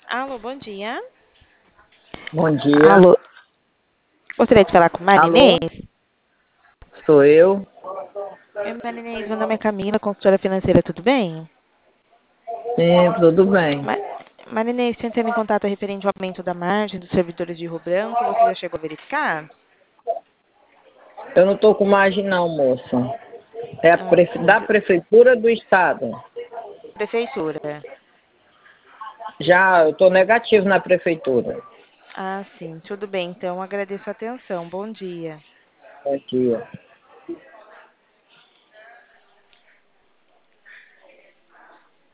Alô, bom dia. Bom dia. Alô, gostaria de falar com Marinês? Alô, sou eu. Oi, Marinês, meu nome é Camila, consultora financeira, tudo bem? Sim, tudo bem. Ma Marinês, tentando em contato referente ao aumento da margem dos servidores de Rio Branco, você já chegou a verificar? Eu não estou com margem não, moça. É Ah, da sim. prefeitura do estado. Prefeitura. Já eu estou negativo na prefeitura. Ah, sim, tudo bem, então agradeço a atenção. Bom dia. Aqui, ó.